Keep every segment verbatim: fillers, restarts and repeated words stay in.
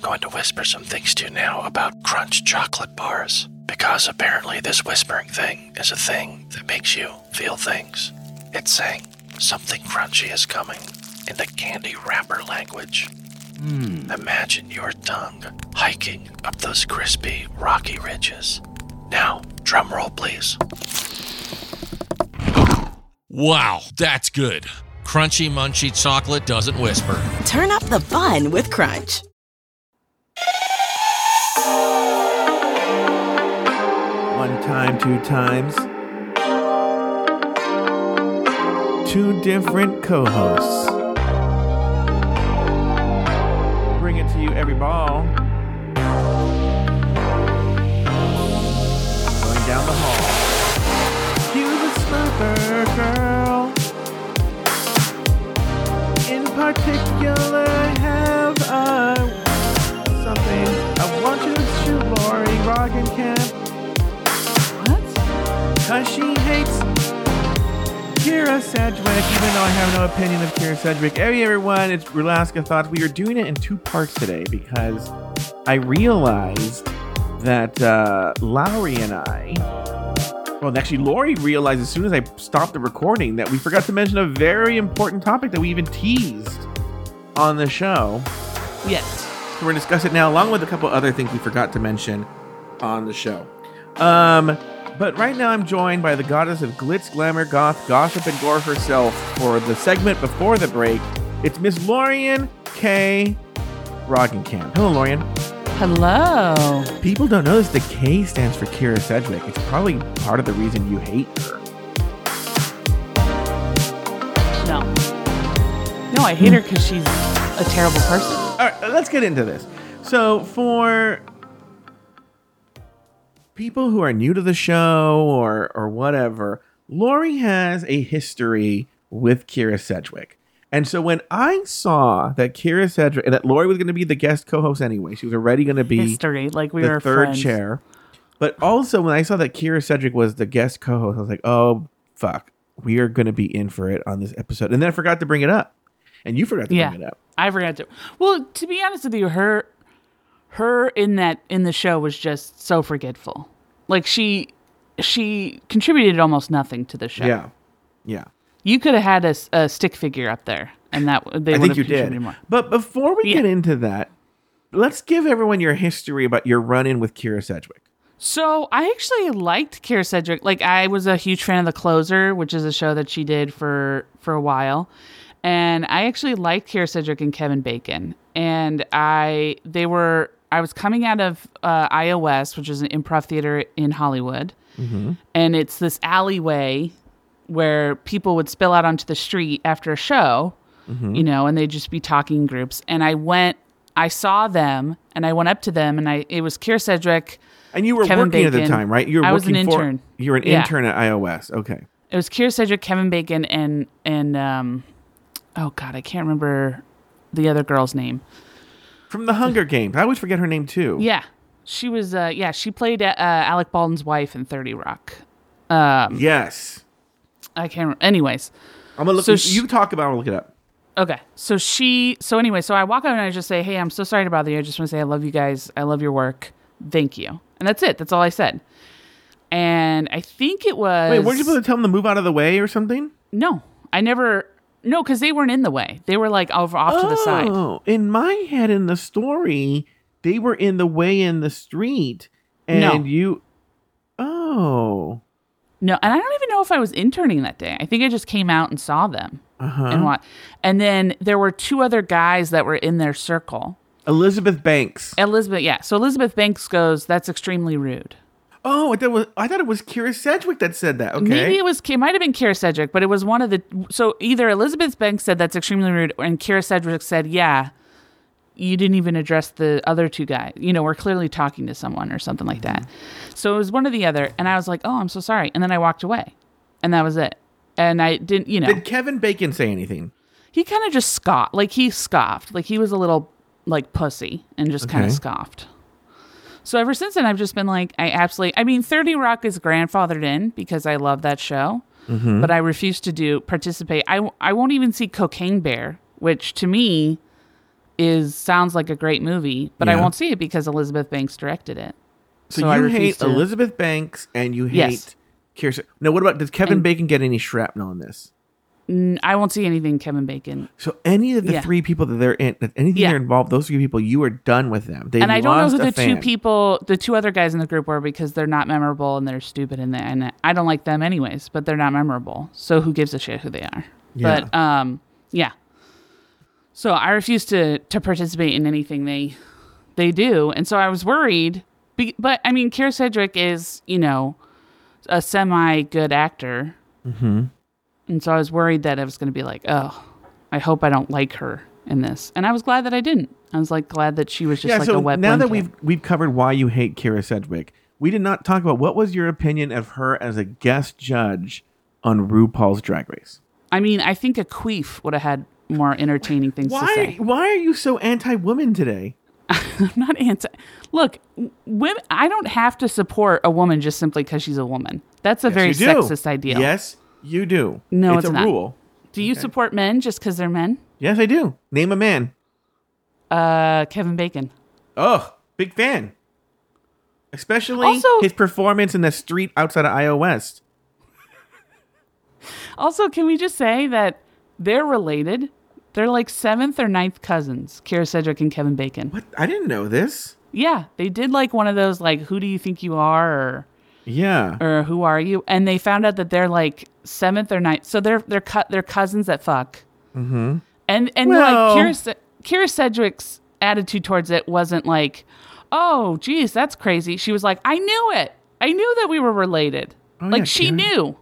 going to whisper some things to you now about Crunch chocolate bars, because apparently this whispering thing is a thing that makes you feel things. It's saying something crunchy is coming in the candy wrapper language. Hmm. Imagine your tongue hiking up those crispy, rocky ridges. Now, drum roll, please. Wow, that's good. Crunchy Munchy chocolate doesn't whisper. Turn up the fun with Crunch. One time, two times. Two different co-hosts. Bring it to you every ball. Going down the hall. You the Slurper girl. In particular, I have uh, something I want you to shoot Lori Roggenkamp. What? Cause she hates Kyra Sedgwick, even though I have no opinion of Kyra Sedgwick. Hey everyone, it's Rulaska Thoughts. We are doing it in two parts today because I realized that uh, Lowry and I, well actually Lori realized as soon as I stopped the recording that we forgot to mention a very important topic that we even teased on the show. Yes. So we're going to discuss it now along with a couple other things we forgot to mention on the show. Um... But right now I'm joined by the goddess of glitz, glamour, goth, gossip, and gore herself for the segment before the break. It's Miss Lorian K. Roggenkamp. Hello, Lorian. Hello. People don't know this. The K stands for Kyra Sedgwick. It's probably part of the reason you hate her. No. No, I hate her because she's a terrible person. All right, let's get into this. So for people who are new to the show or or whatever, Lori has a history with Kyra Sedgwick. And so when I saw that Kyra Sedgwick, and that Lori was going to be the guest co-host anyway, she was already going to be history, like we the were third friends. chair. But also when I saw that Kyra Sedgwick was the guest co-host, I was like, oh, fuck, we are going to be in for it on this episode. And then I forgot to bring it up. And you forgot to yeah, bring it up. I forgot to. Well, to be honest with you, her her in that in the show was just so forgetful. Like she she contributed almost nothing to the show. Yeah, yeah. You could have had a, a stick figure up there, and that they I would think have you contributed did. more. But before we Yeah. get into that, let's give everyone your history about your run-in with Kyra Sedgwick. So I actually liked Kyra Sedgwick. Like I was a huge fan of The Closer, which is a show that she did for for a while. And I actually liked Kyra Sedgwick and Kevin Bacon. And I, they were, I was coming out of uh, I O S, which is an improv theater in Hollywood. Mm-hmm. And it's this alleyway where people would spill out onto the street after a show, Mm-hmm. you know, and they'd just be talking in groups. And I went, I saw them and I went up to them and I, it was Kyra Sedgwick. And you were Kevin working at the Bacon. time, right? You were I was working an for, intern. You were an Yeah. intern at I O S. Okay. It was Kyra Sedgwick, Kevin Bacon, and, and, um, oh God, I can't remember the other girl's name. From the Hunger Games. I always forget her name too. Yeah. She was, uh, yeah, she played uh, Alec Baldwin's wife in thirty Rock. Um, Yes. I can't remember. Anyways. I'm gonna look. So she- you talk about it. I'll look it up. Okay. So she, so anyway, so I walk out and I just say, hey, I'm so sorry to bother you. I just want to say I love you guys. I love your work. Thank you. And that's it. That's all I said. And I think it was. Wait, weren't you supposed to tell them to move out of the way or something? No, I never. No, because they weren't in the way. They were like over off to the side. Oh, in my head, in the story, they were in the way in the street, and No. you. Oh. No, and I don't even know if I was interning that day. I think I just came out and saw them Uh-huh. and what. And then there were two other guys that were in their circle. Elizabeth Banks. Elizabeth, yeah. So Elizabeth Banks goes, "That's extremely rude." Oh, I thought it was, I thought it was Kyra Sedgwick that said that. Okay. Maybe it was. It might have been Kyra Sedgwick, but it was one of the. So either Elizabeth Banks said that's extremely rude, and Kyra Sedgwick said, "Yeah, you didn't even address the other two guys. You know, we're clearly talking to someone or something like that." So it was one or the other, and I was like, "Oh, I'm so sorry," and then I walked away, and that was it. And I didn't, you know. Did Kevin Bacon say anything? He kind of just scoffed, like he scoffed, like he was a little like pussy and just kind of Okay. scoffed. So ever since then, I've just been like, I absolutely, I mean, thirty Rock is grandfathered in because I love that show, Mm-hmm. but I refuse to do participate. I, I won't even see Cocaine Bear, which to me is sounds like a great movie, but I Yeah. won't see it because Elizabeth Banks directed it. So, I you refuse hate to- Elizabeth Banks and you hate Yes. Kirsten. No, what about, does Kevin And- Bacon get any shrapnel in this? N- I won't see anything Kevin Bacon. So any of the Yeah. three people that they're in, that anything Yeah. they're involved, those three people, you are done with them. They And I don't know lost who a the two fan. people, the two other guys in the group were because they're not memorable and they're stupid and, they, and I don't like them anyways, but they're not memorable. So who gives a shit who they are? Yeah. But um, yeah. So I refuse to to participate in anything they they do, and so I was worried. Be, but I mean, Keira Sedgwick is you know a semi good actor, mm-hmm. and so I was worried that I was going to be like, oh, I hope I don't like her in this, and I was glad that I didn't. I was like glad that she was just Yeah, like so a wet now that blanket. we've we've covered why you hate Keira Sedgwick, we did not talk about what was your opinion of her as a guest judge on RuPaul's Drag Race. I mean, I think a queef would have had more entertaining things to Why say. why are you so anti-woman today? I'm not anti. Look, women. I don't have to support a woman just simply because she's a woman. That's a very Yes, you do. sexist idea. Yes, you do. No, it's, it's a not. rule. Do you support men just because they're men? Yes, I do. Name a man. Uh, Kevin Bacon. Oh, big fan. Especially Also- his performance in the street outside of I O West. Also, can we just say that they're related? They're like seventh or ninth cousins, Keira Sedgwick and Kevin Bacon. What? I didn't know this. Yeah, they did like one of those like, who do you think you are, or Yeah. or who are you? And they found out that they're like seventh or ninth, so they're they're cut they're cousins that fuck. Mm-hmm. And and Well- like Keira, Se- Keira Sedgwick's attitude towards it wasn't like, oh, geez, that's crazy. She was like, I knew it. I knew that we were related. Oh, like yeah, she Keira. knew.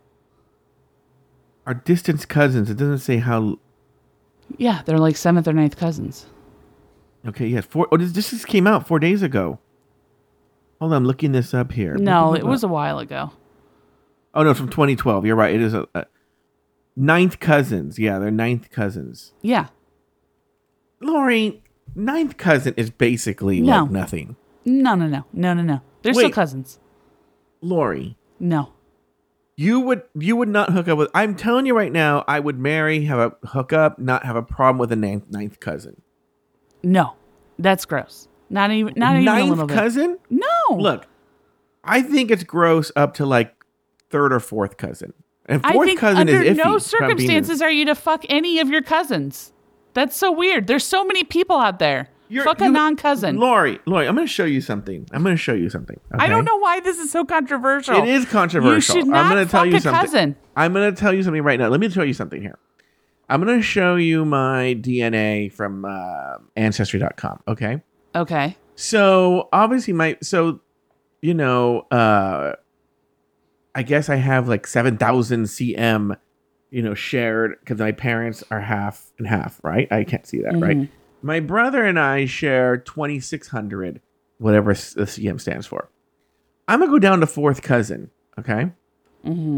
Our distant cousins. It doesn't say how. Yeah, they're like seventh or ninth cousins. Okay, yes. Four. Oh, this, this just came out four days ago. Hold on, I'm looking this up here. No, it was a while ago. Oh no, from twenty twelve. You're right. It is a, a ninth cousins. Yeah, they're ninth cousins. Yeah. Lori, ninth cousin is basically No. like nothing. No, no, no. No, no, no. They're still Wait. cousins. Lori, No. you would you would not hook up with. I'm telling you right now, I would marry, have a hookup, not have a problem with a ninth, ninth cousin. No. That's gross. Not even not even a ninth little bit. cousin? No. Look, I think it's gross up to like third or fourth cousin. And I fourth think cousin under is iffy. no if I'm being- circumstances are you to fuck any of your cousins. That's so weird. There's so many people out there. You're- fuck a you- non-cousin. Lori, Lori, I'm going to show you something. I'm going to show you something. I don't okay? know why this is so controversial. It is controversial. You should not I'm going to tell fuck you a something. cousin. I'm going to tell you something right now. Let me show you something here. I'm going to show you my D N A from uh, ancestry dot com. Okay. Okay. So obviously my so you know uh I guess I have like seven thousand centimeters, you know, shared because my parents are half and half, right? I can't see that, right? My brother and I share twenty-six hundred, whatever s- the C M stands for. I'm gonna go down to fourth cousin, okay? Mm-hmm.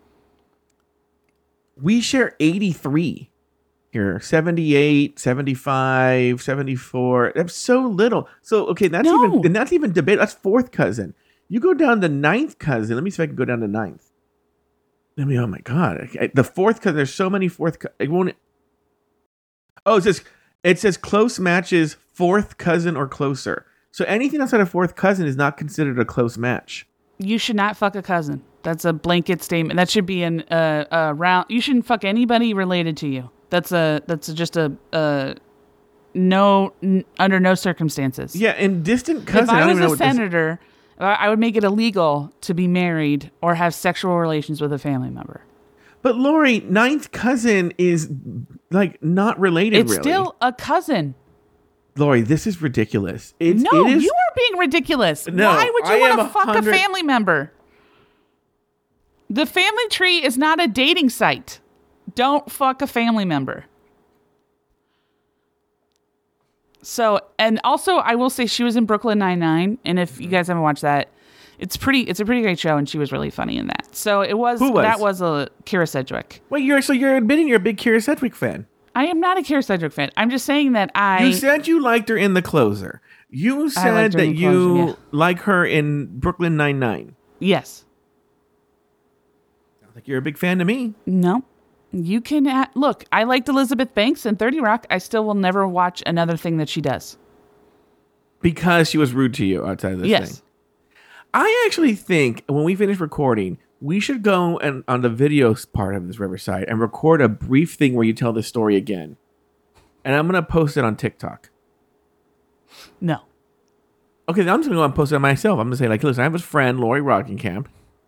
We share eighty-three here, seventy-eight, seventy-five, seventy-four. That's so little. So, okay, that's No. even, and that's even debate. That's fourth cousin. You go down to ninth cousin. Let me see if I can go down to ninth. Let me, oh my God. Okay, the fourth cousin, there's so many fourth, cou- it won't, oh, it says, it says close matches, fourth cousin or closer. So anything outside of fourth cousin is not considered a close match. You should not fuck a cousin. That's a blanket statement. That should be an uh, uh round. You shouldn't fuck anybody related to you. That's a that's just a uh no n- under no circumstances. Yeah, and distant cousin. If I don't was even know a what this- senator, uh, I would make it illegal to be married or have sexual relations with a family member. But Lori, ninth cousin is like not related. It's really. still a cousin. Lori, this is ridiculous. It's, No, it is, you are being ridiculous. No, Why would you I want am to a fuck hundred- a family member? The family tree is not a dating site. Don't fuck a family member. So, and also, I will say she was in Brooklyn Nine-Nine, and if you guys haven't watched that, it's pretty. It's a pretty great show, and she was really funny in that. So it was. Who was? That was a Keira Sedgwick. Wait, you're so you're admitting you're a big Keira Sedgwick fan. I am not a Keira Sedgwick fan. I'm just saying that I. You said you liked her in The Closer. You said liked her that in The you Closer, yeah. like her in Brooklyn Nine-Nine. Yes. Sounds like you're a big fan to me. No. You can a look. I liked Elizabeth Banks in thirty Rock. I still will never watch another thing that she does. Because she was rude to you outside of this Yes. thing. I actually think when we finish recording, we should go and on the video part of this Riverside and record a brief thing where you tell this story again. And I'm going to post it on TikTok. No. Okay, then I'm just going to go and post it on myself. I'm going to say, like, listen, I have a friend, Lori Rockenkamp,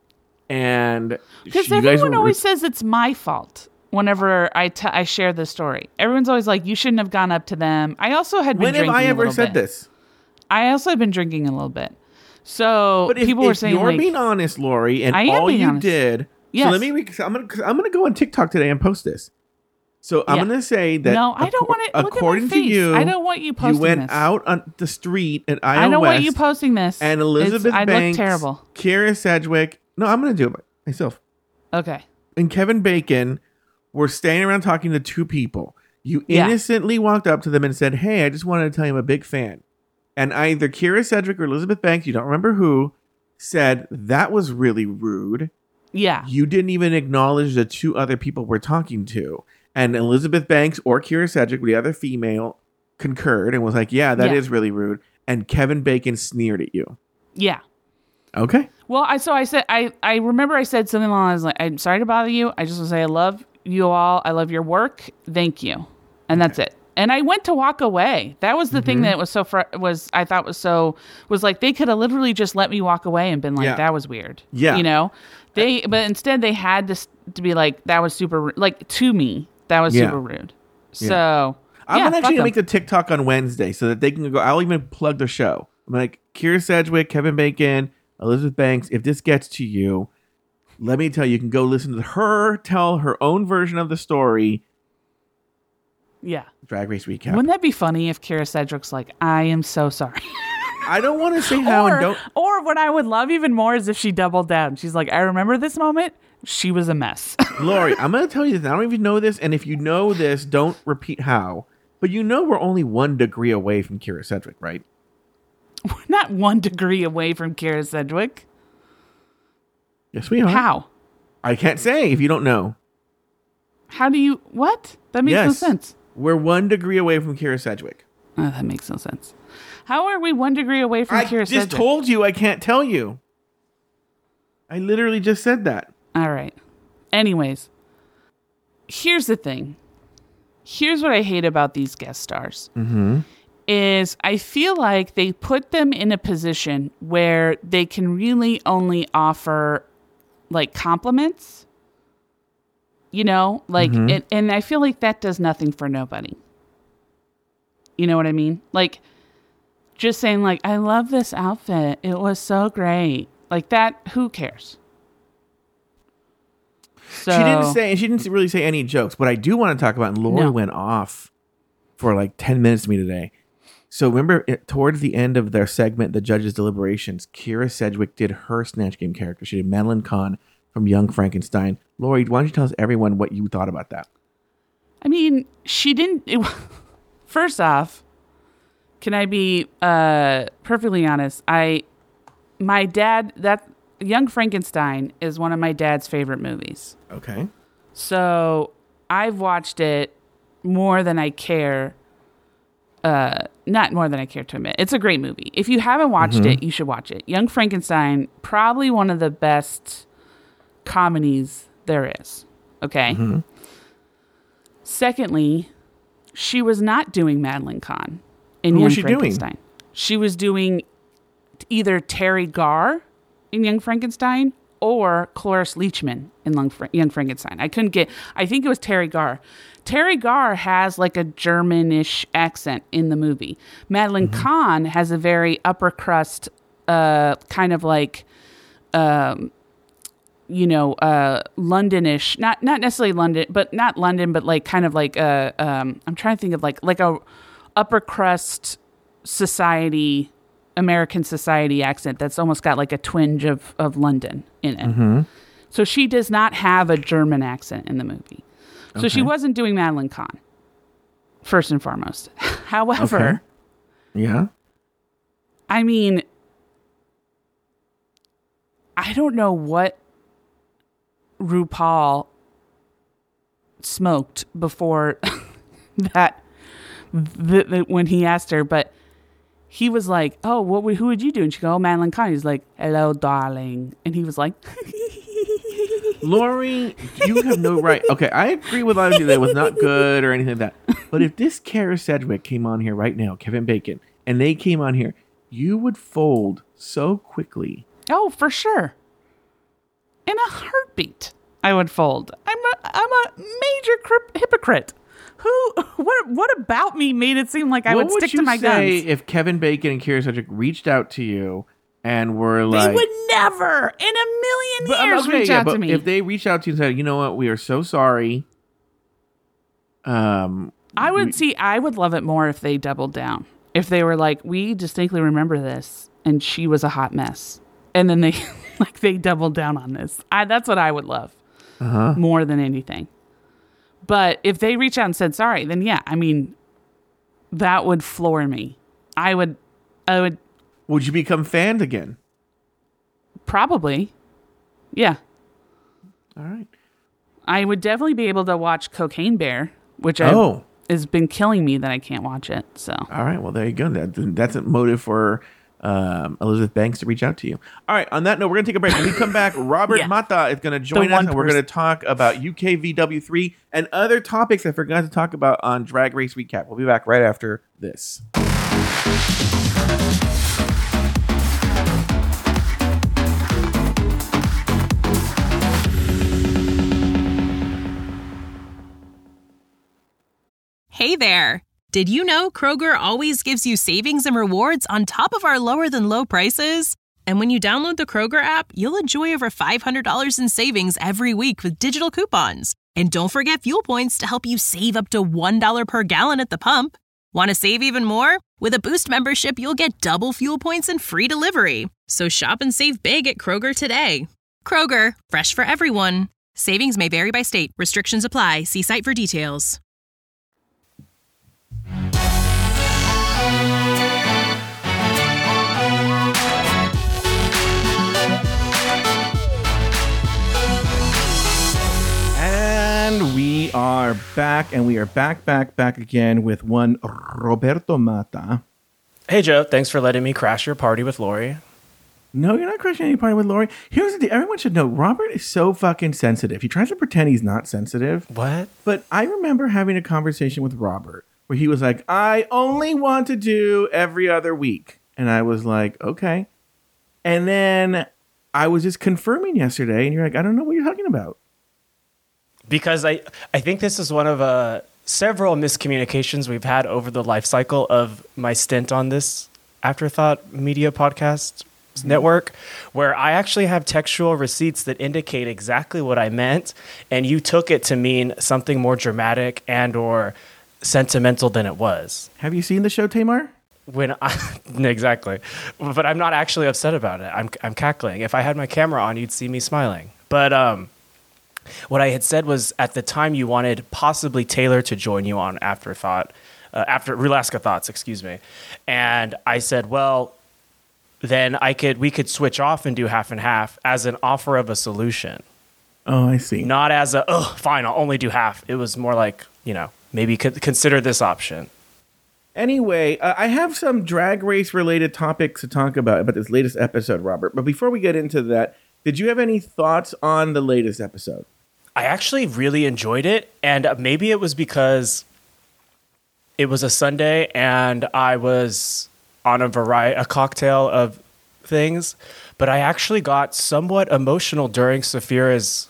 and Because she- you guys everyone were- always says it's my fault whenever I, t- I share this story. Everyone's always like, you shouldn't have gone up to them. I also had been When have drinking I a ever little said bit. this? I also had been drinking a little bit. So But if, people if were saying you're like, being honest, Lori, and I am all being you honest. did, Yes. so let me. Re- I'm gonna. I'm gonna go on TikTok today and post this. So I'm Yeah. gonna say that. no, I don't acco- want it. Look According at my to face. you, I don't want you posting you went this. out on the street at Iowa I don't West, want you posting this. and It's- Elizabeth I Banks, look terrible. Kira Sedgwick. No, I'm gonna do it myself. Okay. And Kevin Bacon were standing around talking to two people. You Yeah. innocently walked up to them and said, "Hey, I just wanted to tell you I'm a big fan." And either Kira Sedgwick or Elizabeth Banks, you don't remember who, said that was really rude. Yeah. You didn't even acknowledge the two other people we're talking to. And Elizabeth Banks or Kira Sedgwick, the other female, concurred and was like, yeah, that is Yeah. really rude. And Kevin Bacon sneered at you. Yeah. Okay. Well, I so I said I I remember I said something along those lines. I'm sorry to bother you. I just want to say I love you all. I love your work. Thank you. And that's it. And I went to walk away. That was the Mm-hmm. thing that was so fr- was I thought was so was like they could have literally just let me walk away and been like Yeah. that was weird. Yeah. You know. They but instead they had to s- to be like that was super ru- like to me that was Yeah. super rude. So I'm yeah, gonna fuck actually them. make the TikTok on Wednesday so that they can go. I'll even plug the show. I'm like, Kira Sedgwick, Kevin Bacon, Elizabeth Banks. If this gets to you, let me tell you, you can go listen to her tell her own version of the story. yeah. Drag Race recap. Wouldn't that be funny if Kira Sedgwick's like I am so sorry. I don't want to say how or, and don't. or what I would love even more is if she doubled down. She's like, I remember this moment. She was a mess. Lori, I'm going to tell you this. I don't even know this. And if you know this, don't repeat how. But you know we're only one degree away from Kira Sedgwick, right? We're not one degree away from Kira Sedgwick. Yes, we are. How? I can't say if you don't know. How do you, what? That makes no Yes. sense. We're one degree away from Kira Sedgwick. Oh, that makes no sense. How are we one degree away from I Kira just Sedgwick? told you I can't tell you. I literally just said that. All right. Anyways, here's the thing. Here's what I hate about these guest stars. Mm-hmm. Is I feel like they put them in a position where they can really only offer like compliments, you know, like, Mm-hmm. it, and I feel like that does nothing for nobody. You know what I mean? Like just saying like, I love this outfit. It was so great. Like that, who cares? So, She didn't say, and she didn't really say any jokes. But I do want to talk about, and Lori No. went off for like ten minutes to me today. So remember, it, towards the end of their segment, the judges' deliberations, Kira Sedgwick did her Snatch Game character. She did Madeline Kahn from Young Frankenstein. Lori, why don't you tell us everyone what you thought about that? I mean, she didn't. It, first off, can I be uh, perfectly honest? I, my dad, that Young Frankenstein is one of my dad's favorite movies. Okay. So I've watched it more than I care. Uh, not more than I care to admit. It's a great movie. If you haven't watched Mm-hmm. it, you should watch it. Young Frankenstein, probably one of the best comedies there is. Okay. Mm-hmm. Secondly, she was not doing Madeline Kahn in Who Young was she doing? Frankenstein. She was doing either Terry Garr in Young Frankenstein or Cloris Leachman in Lung- Young Frankenstein. I couldn't get, I think it was Terry Garr. Terry Garr has like a Germanish accent in the movie. Madeline Mm-hmm. Kahn has a very upper crust, uh, kind of like, um, you know, uh, Londonish, not not necessarily London, but not London, but like kind of like uh, um, I'm trying to think of like like a upper crust society, American society accent that's almost got like a twinge of of London in it. Mm-hmm. So she does not have a German accent in the movie. So she Okay. wasn't doing Madeline Kahn, first and foremost. However, Okay. Yeah. I mean, I don't know what RuPaul smoked before that, th- th- when he asked her, but he was like, oh, what would, who would you do? And she go, oh, Madeline Kahn. He's like, hello, darling. And he was like, Lori, you have no right. Okay, I agree with a lot of you that it was not good or anything like that. But if this Kara Sedgwick came on here right now, Kevin Bacon, and they came on here, you would fold so quickly. oh, for sure. In a heartbeat, I would fold. I'm a, I'm a major cri- hypocrite. Who, what, what about me made it seem like I what would stick you to my say guns? if Kevin Bacon and Kara Sedgwick reached out to you and were like, They would never in a million But, um, years okay, reach yeah, out but to me. if they reached out to you and said, you know what, we are so sorry. Um, I would we- see, I would love it more if they doubled down. If they were like, we distinctly remember this, and she was a hot mess. And then they, like, they doubled down on this. I, that's what I would love uh-huh. more than anything. But if they reach out and said sorry, then yeah, I mean, that would floor me. I would, I would Would you become fans again? probably, yeah. All right. I would definitely be able to watch Cocaine Bear, which I Oh. has been killing me that I can't watch it. So All right. Well, there you go. That, that's a motive for um, Elizabeth Banks to reach out to you. All right. On that note, we're going to take a break. When we come back, Robert Yeah. Mata is going to join The us, one and we're person. going to talk about U K V W three and other topics I forgot to talk about on Drag Race Recap. We'll be back right after this. Hey there! Did you know Kroger always gives you savings and rewards on top of our lower than low prices? And when you download the Kroger app, you'll enjoy over five hundred dollars in savings every week with digital coupons. And don't forget fuel points to help you save up to one dollar per gallon at the pump. Want to save even more? With a Boost membership, you'll get double fuel points and free delivery. So shop and save big at Kroger today. Kroger, fresh for everyone. Savings may vary by state. Restrictions apply. See site for details. And we are back, and we are back, back, back again with one Roberto Mata. Hey, Joe. Thanks for letting me crash your party with Lori. No, you're not crashing any party with Lori. Here's the deal. Everyone should know Robert is so fucking sensitive. He tries to pretend he's not sensitive. What? But I remember having a conversation with Robert where he was like, I only want to do every other week. And I was like, okay. And then I was just confirming yesterday, and you're like, I don't know what you're talking about. Because I, I think this is one of uh, several miscommunications we've had over the life cycle of my stint on this Afterthought Media podcast network, where I actually have textual receipts that indicate exactly what I meant, and you took it to mean something more dramatic and or sentimental than it was. Have you seen the show, Tamar? When I exactly, but I'm not actually upset about it. I'm I'm cackling. If I had my camera on, you'd see me smiling. But um, what I had said was at the time you wanted possibly Taylor to join you on Afterthought, uh, after Rulaska Thoughts, excuse me, and I said, well, then I could we could switch off and do half and half as an offer of a solution, Oh, I see. not as a oh fine, I'll only do half. It was more like, you know, maybe co- consider this option. Anyway, uh, I have some Drag Race related topics to talk about about this latest episode, Robert. But before we get into that, did you have any thoughts on the latest episode? I actually really enjoyed it, and maybe it was because it was a Sunday and I was on a variety, a cocktail of things, but I actually got somewhat emotional during Saphira's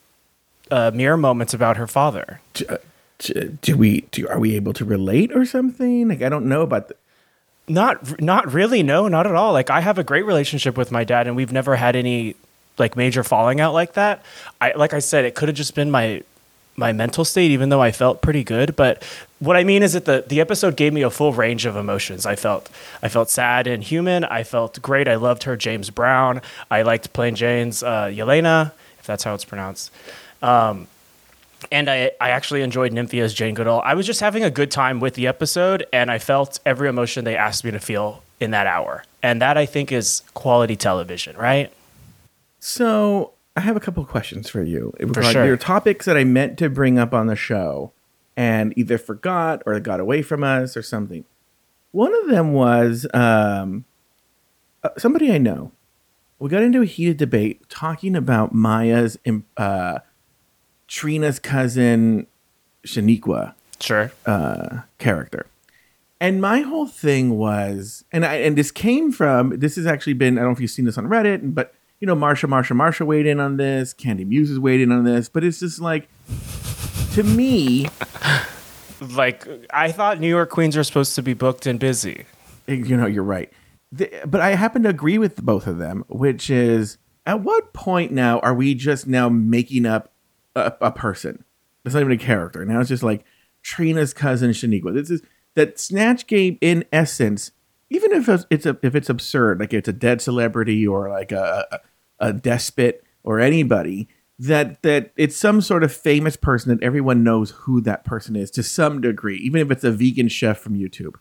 uh, mirror moments about her father. Do, uh, do, do we? Do, are we able to relate or something? Like, I don't know about the. Not, not really. No, not at all. Like, I have a great relationship with my dad, and we've never had any like major falling out like that. I, like I said, it could have just been my my mental state, even though I felt pretty good. But what I mean is that the, the episode gave me a full range of emotions. I felt I felt sad and human. I felt great. I loved her, James Brown. I liked Plain Jane's uh, Yelena, if that's how it's pronounced. Um, and I, I actually enjoyed Nymphia's Jane Goodall. I was just having a good time with the episode, and I felt every emotion they asked me to feel in that hour. And that, I think, is quality television, right? So I have a couple of questions for you. For like, sure. There are topics that I meant to bring up on the show and either forgot or got away from us or something. One of them was um, uh, somebody I know. We got into a heated debate talking about Maya's, uh, Trina's cousin, Shaniqua. Sure. Uh, character. And my whole thing was, and I and this came from, this has actually been, I don't know if you've seen this on Reddit, but, you know, Marsha, Marsha, Marsha weighed in on this, Candy Muse has weighed in on this, but it's just like, to me... like, I thought New York Queens are supposed to be booked and busy. You know, you're right. The, but I happen to agree with both of them, which is, at what point now are we just now making up a, a person? It's not even a character. Now it's just like Trina's cousin Shaniqua. This is... That Snatch Game, in essence, even if it's a, if it's absurd, like it's a dead celebrity or like a, a, a despot or anybody, that that it's some sort of famous person that everyone knows who that person is to some degree, even if it's a vegan chef from YouTube.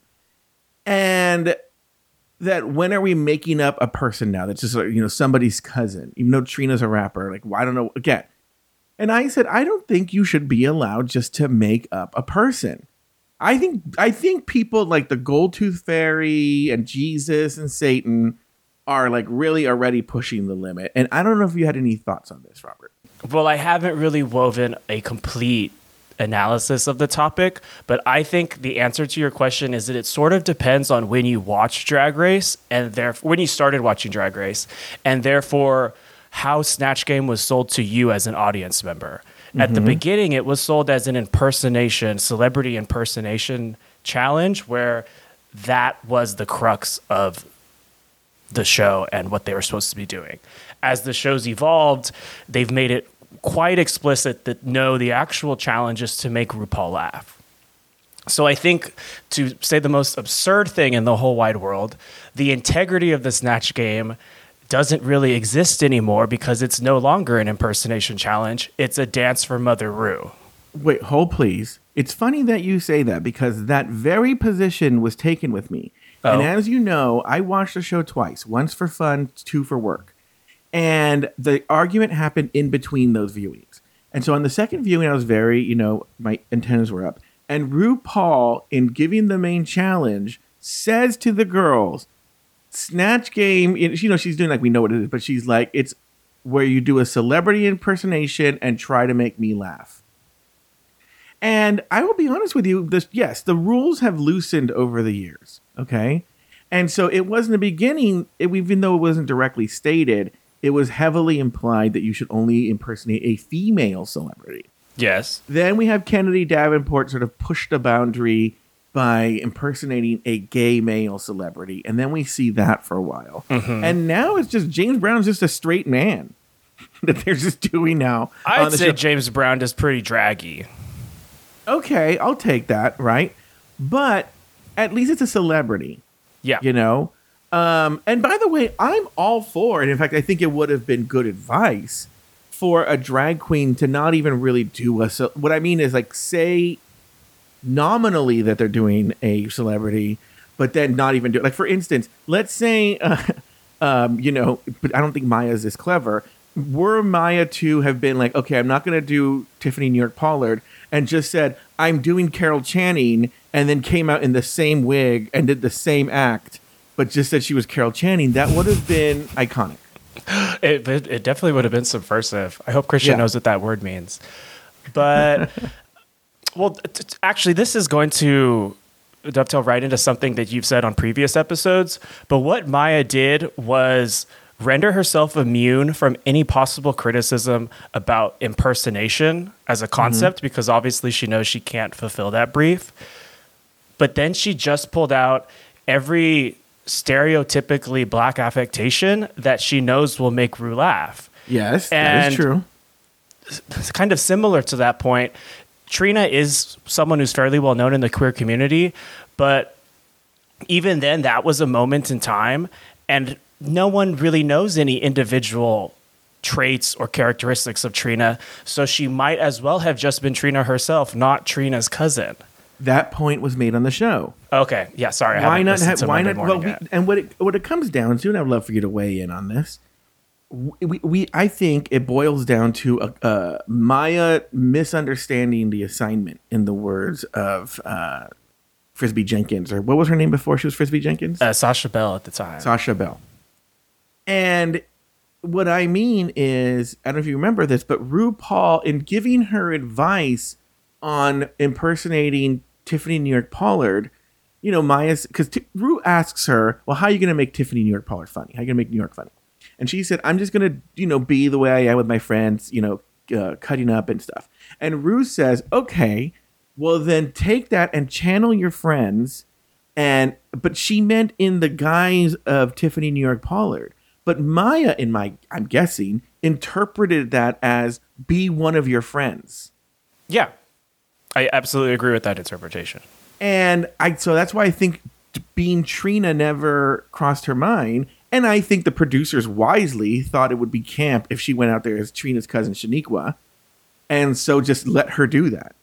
And that when are we making up a person now that's just like, you know, somebody's cousin, even though Trina's a rapper? Like, well, I don't know. Again, and I said, I don't think you should be allowed just to make up a person. I think I think people like the Gold Tooth Fairy and Jesus and Satan are like really already pushing the limit. And I don't know if you had any thoughts on this, Robert. Well, I haven't really woven a complete analysis of the topic, but I think the answer to your question is that it sort of depends on when you watch Drag Race and therefore when you started watching Drag Race, and therefore how Snatch Game was sold to you as an audience member. At mm-hmm. the beginning, it was sold as an impersonation, celebrity impersonation challenge, where that was the crux of the show and what they were supposed to be doing. As the show's evolved, they've made it quite explicit that no, the actual challenge is to make RuPaul laugh. So I think, to say the most absurd thing in the whole wide world, the integrity of the Snatch Game doesn't really exist anymore because it's no longer an impersonation challenge. It's a dance for Mother Ru. Wait, hold please. It's funny that you say that because that very position was taken with me. Oh. And as you know, I watched the show twice, once for fun, two for work. And the argument happened in between those viewings. And so on the second viewing, I was very, you know, my antennas were up. And RuPaul, in giving the main challenge, says to the girls, Snatch Game, you know, she's doing like we know what it is, but she's like, it's where you do a celebrity impersonation and try to make me laugh. And I will be honest with you, this, yes, the rules have loosened over the years, okay? And so it was in the beginning, it, even though it wasn't directly stated, it was heavily implied that you should only impersonate a female celebrity. Yes. Then we have Kennedy Davenport sort of push the boundary by impersonating a gay male celebrity. And then we see that for a while. Mm-hmm. And now it's just James Brown's just a straight man that they're just doing now. I'd say show. James Brown is pretty draggy. Okay, I'll take that, right? But at least it's a celebrity. Yeah. You know? Um, and by the way, I'm all for, and in fact, I think it would have been good advice for a drag queen to not even really do a, so what I mean is like say nominally that they're doing a celebrity, but then not even do it. Like, for instance, let's say, uh, um, you know, but I don't think Maya's this clever. Were Maya to have been like, okay, I'm not going to do Tiffany New York Pollard, and just said, I'm doing Carol Channing, and then came out in the same wig and did the same act, but just said she was Carol Channing, that would have been iconic. It, it, it definitely would have been subversive. I hope Christian yeah. knows what that word means. But, well, t- t- actually, this is going to dovetail right into something that you've said on previous episodes. But what Maya did was render herself immune from any possible criticism about impersonation as a concept, mm-hmm. because obviously she knows she can't fulfill that brief. But then she just pulled out every stereotypically black affectation that she knows will make Ru laugh. Yes, and that is true. It's kind of similar to that point. Trina is someone who's fairly well known in the queer community, but even then, that was a moment in time, and no one really knows any individual traits or characteristics of Trina, so she might as well have just been Trina herself, not Trina's cousin. That point was made on the show. Okay, yeah, sorry. Why I not? Have, why not? Well, we, yet. and what it what it comes down to, and I'd love for you to weigh in on this. we, we I think it boils down to a, uh, Maya misunderstanding the assignment, in the words of uh, Frisbee Jenkins, or what was her name before she was Frisbee Jenkins? Uh, Sasha Bell at the time. Sasha Bell. And what I mean is, I don't know if you remember this, but RuPaul, in giving her advice on impersonating Tiffany New York Pollard, you know, Maya's, because T- Ru asks her, well, how are you going to make Tiffany New York Pollard funny? How are you going to make New York funny? And she said, I'm just going to, you know, be the way I am with my friends, you know, uh, cutting up and stuff. And Ru says, okay, well, then take that and channel your friends. And, but she meant in the guise of Tiffany New York Pollard. But Maya, in my, I'm guessing, interpreted that as be one of your friends. Yeah, I absolutely agree with that interpretation. And I, so that's why I think being Trina never crossed her mind. And I think the producers wisely thought it would be camp if she went out there as Trina's cousin Shaniqua. And so just let her do that.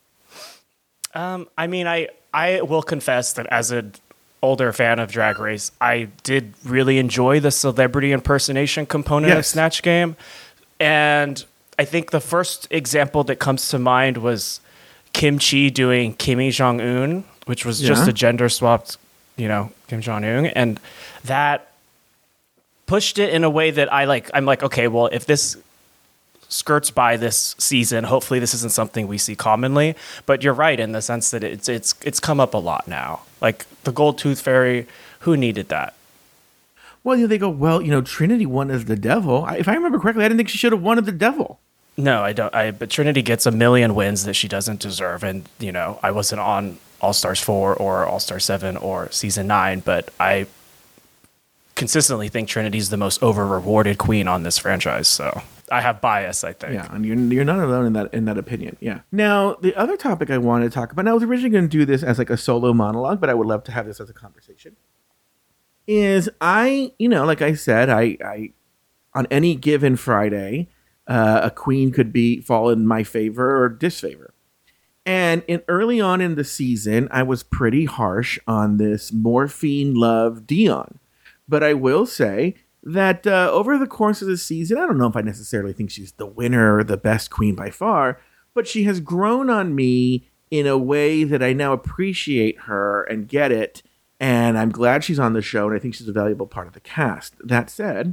Um, I mean, I, I will confess that as an older fan of Drag Race, I did really enjoy the celebrity impersonation component Yes. of Snatch Game. And I think the first example that comes to mind was Kim Chi doing Kimmy Jong-un, which was just Yeah. a gender swapped, you know, Kim Jong-un. And that pushed it in a way that I like, I'm like, okay, well, if this skirts by this season, hopefully this isn't something we see commonly. But you're right in the sense that it's it's it's come up a lot now. Like the Gold Tooth Fairy, who needed that? Well, you know, they go, well, you know, Trinity won as the devil. I, if I remember correctly, I didn't think she should have won as the devil. No, I don't. I but Trinity gets a million wins that she doesn't deserve, and you know, I wasn't on All Stars four or All Star seven or season nine, but I consistently think Trinity's the most over rewarded queen on this franchise. So I have bias, I think. Yeah, and you're you're not alone in that in that opinion. Yeah. Now, the other topic I wanted to talk about, and I was originally going to do this as like a solo monologue, but I would love to have this as a conversation. Is I, you know, like I said, I, I on any given Friday, uh, a queen could be fall in my favor or disfavor. And in early on in the season, I was pretty harsh on this morphine love Dion. But I will say that uh, over the course of the season, I don't know if I necessarily think she's the winner or the best queen by far, but she has grown on me in a way that I now appreciate her and get it. And I'm glad she's on the show, and I think she's a valuable part of the cast. That said,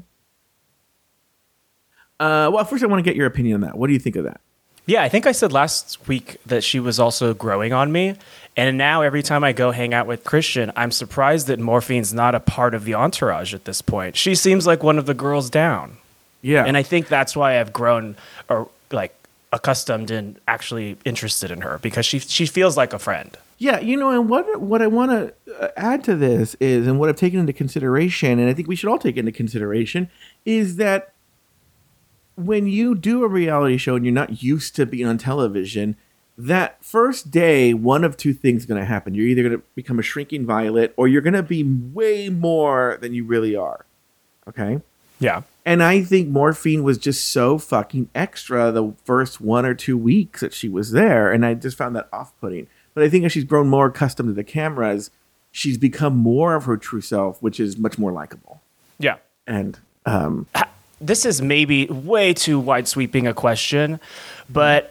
uh, well, first I want to get your opinion on that. What do you think of that? Yeah, I think I said last week that she was also growing on me. And now every time I go hang out with Christian, I'm surprised that Morphine's not a part of the entourage at this point. She seems like one of the girls down. Yeah. And I think that's why I've grown or like accustomed and actually interested in her, because she she feels like a friend. Yeah, you know, and what what I want to add to this is, and what I've taken into consideration, and I think we should all take into consideration, is that when you do a reality show and you're not used to being on television, that first day, one of two things is going to happen. You're either going to become a shrinking violet, or you're going to be way more than you really are. Okay? Yeah. And I think Morphine was just so fucking extra the first one or two weeks that she was there, and I just found that off-putting. But I think as she's grown more accustomed to the cameras, she's become more of her true self, which is much more likable. Yeah. And um, this is maybe way too wide sweeping a question, but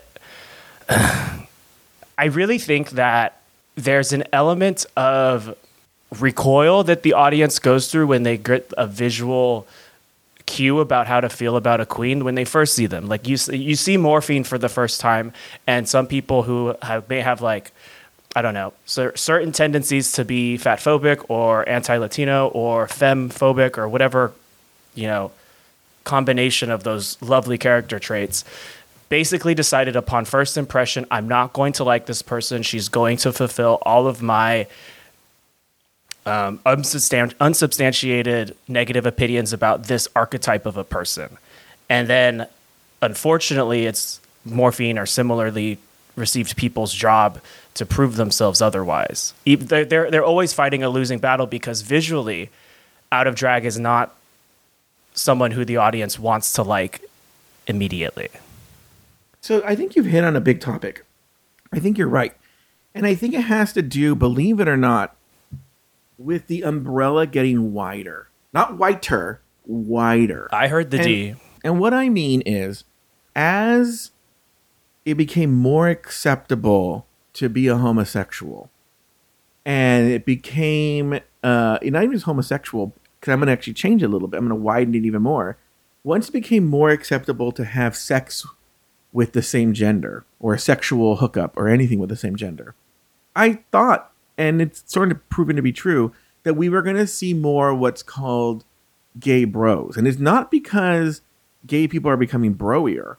I really think that there's an element of recoil that the audience goes through when they get a visual cue about how to feel about a queen when they first see them. Like you, you see Morphine for the first time, and some people who have, may have like, I don't know, cer- certain tendencies to be fat phobic or anti-Latino or femme phobic or whatever, you know, combination of those lovely character traits, basically decided upon first impression, I'm not going to like this person. She's going to fulfill all of my um, unsubstan- unsubstantiated negative opinions about this archetype of a person. And then, unfortunately, it's Morphine or similarly received people's job to prove themselves otherwise. They're, they're, they're always fighting a losing battle because visually, Out of Drag is not someone who the audience wants to like immediately. So I think you've hit on a big topic. I think you're right. And I think it has to do, believe it or not, with the umbrella getting wider. Not whiter, wider. I heard the and, D. And what I mean is, as it became more acceptable to be a homosexual, and it became uh, not even just homosexual, because I'm going to actually change it a little bit. I'm going to widen it even more. Once it became more acceptable to have sex with the same gender, or a sexual hookup, or anything with the same gender, I thought, and it's sort of proven to be true, that we were going to see more what's called gay bros. And it's not because gay people are becoming broier.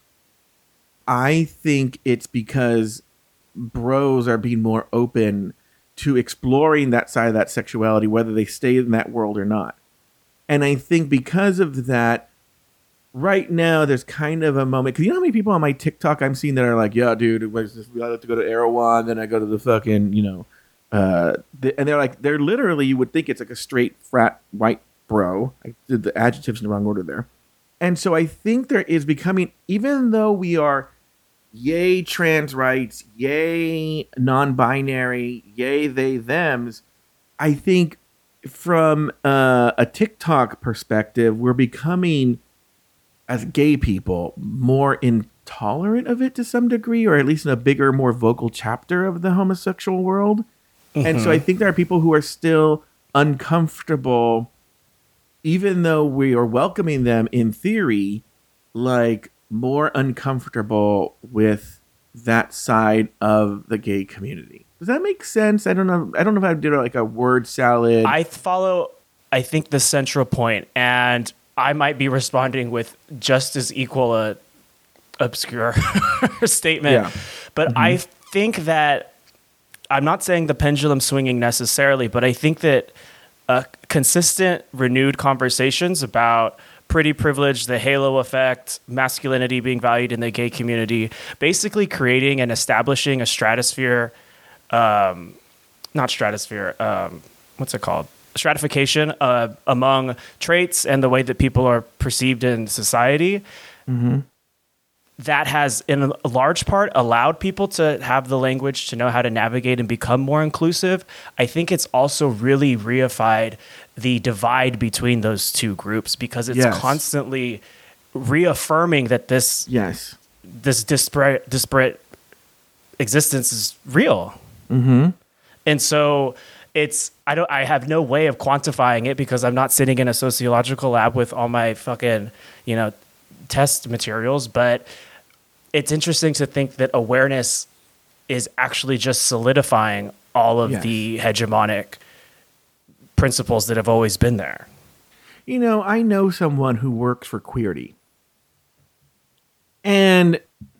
I think it's because bros are being more open to exploring that side of that sexuality, whether they stay in that world or not. And I think because of that, right now there's kind of a moment, because you know how many people on my TikTok I'm seeing that are like, yeah, dude, it was just, I have to go to Erewhon, then I go to the fucking, you know, uh, the, and they're like, they're literally, you would think it's like a straight frat white bro. I did the adjectives in the wrong order there. And so I think there is becoming, even though we are yay trans rights, yay non-binary, yay they thems, I think from uh, a TikTok perspective, we're becoming, as gay people, more intolerant of it to some degree, or at least in a bigger, more vocal chapter of the homosexual world. Mm-hmm. And so I think there are people who are still uncomfortable, even though we are welcoming them in theory, like more uncomfortable with that side of the gay community. Does that make sense? I don't know. I don't know if I did like a word salad. I follow, I think, the central point, and I might be responding with just as equal a obscure statement. Yeah. But mm-hmm. I think that, I'm not saying the pendulum swinging necessarily, but I think that uh, consistent, renewed conversations about pretty privilege, the halo effect, masculinity being valued in the gay community, basically creating and establishing a stratosphere, um, not stratosphere, um, what's it called? stratification uh, among traits and the way that people are perceived in society. Mm-hmm. That has, in a large part, allowed people to have the language to know how to navigate and become more inclusive. I think it's also really reified the divide between those two groups, because it's yes. constantly reaffirming that this yes. this disparate, disparate existence is real. Mm-hmm. And so it's, I don't, I have no way of quantifying it because I'm not sitting in a sociological lab with all my fucking, you know, test materials, but it's interesting to think that awareness is actually just solidifying all of yes. the hegemonic principles that have always been there. You know, I know someone who works for Queerty, and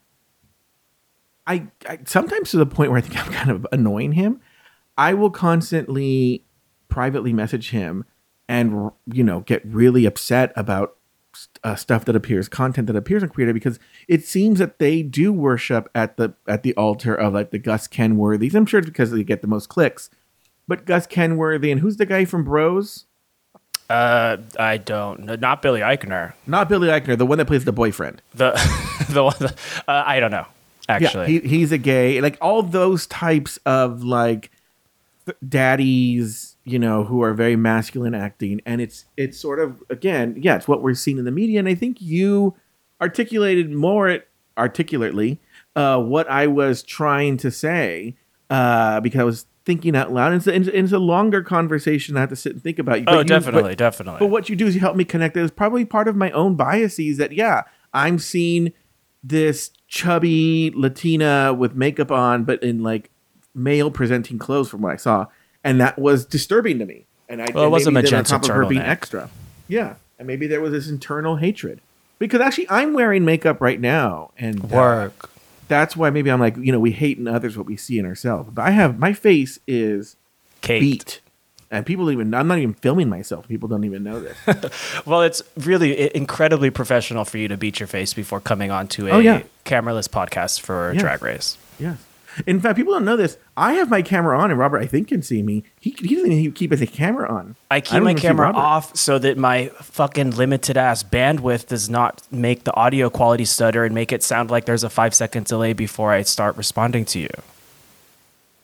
I, I sometimes to the point where I think I'm kind of annoying him, I will constantly privately message him and, you know, get really upset about uh, stuff that appears, content that appears on Queerty, because it seems that they do worship at the at the altar of like the Gus Kenworthys. I'm sure it's because they get the most clicks, but Gus Kenworthy, and who's the guy from Bros? Uh, I don't know. Not Billy Eichner. Not Billy Eichner, the one that plays the boyfriend. The the one. That, uh, I don't know. Actually, yeah, he, he's a gay. Like all those types of like daddies, you know, who are very masculine acting, and it's it's sort of, again, yeah, it's what we're seeing in the media, and I think you articulated more articulately uh, what I was trying to say uh, because I was thinking out loud. And it's, and it's a longer conversation I have to sit and think about. Oh, but definitely, you, but, definitely. But what you do is you help me connect. It's probably part of my own biases that, yeah, I'm seeing this chubby Latina with makeup on, but in like male presenting clothes from what I saw, and that was disturbing to me. And I well, it was a magenta on top of her being turtleneck. Extra, yeah, and maybe there was this internal hatred because actually I'm wearing makeup right now, and work. Uh, that's why maybe I'm like, you know, we hate in others what we see in ourselves. But I have, my face is Caked. beat, and people even, I'm not even filming myself. People don't even know this. Well, it's really incredibly professional for you to beat your face before coming onto a oh, yeah. cameraless podcast for yes. Drag Race. Yes. In fact, people don't know this. I have my camera on, and Robert, I think, can see me. He, he doesn't even keep his camera on. I keep I my camera off so that my fucking limited ass bandwidth does not make the audio quality stutter and make it sound like there's a five second delay before I start responding to you.